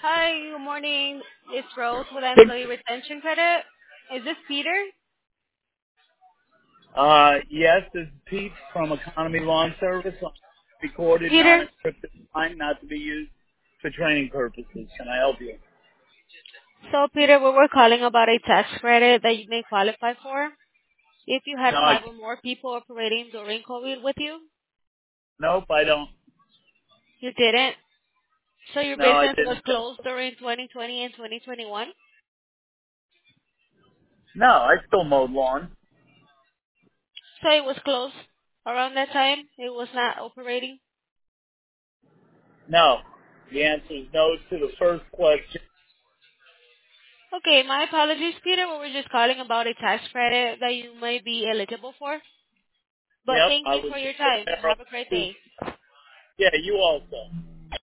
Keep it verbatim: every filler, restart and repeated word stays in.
Hi, good morning. It's Rose with Good. Employee Retention Credit. Is this Peter? Uh, yes, this is Pete from Economy Lawn Service. on Recorded Peter? non-encrypted line, not to be used for training purposes. Can I help you? So, Peter, we were calling about a tax credit that you may qualify for if you had No, I, five or more people operating during COVID with you. nope, I don't. You didn't. So your No, I business was didn't. closed during twenty twenty and twenty twenty-one. No, I still mowed lawn. So it was closed around that time. It was not operating. No. The answer is no to the first question. Okay, my apologies, Peter. We were just calling about a tax credit that you may be eligible for. But Yep, thank I you was for your just time. there. Have a great to- day. Yeah, you also.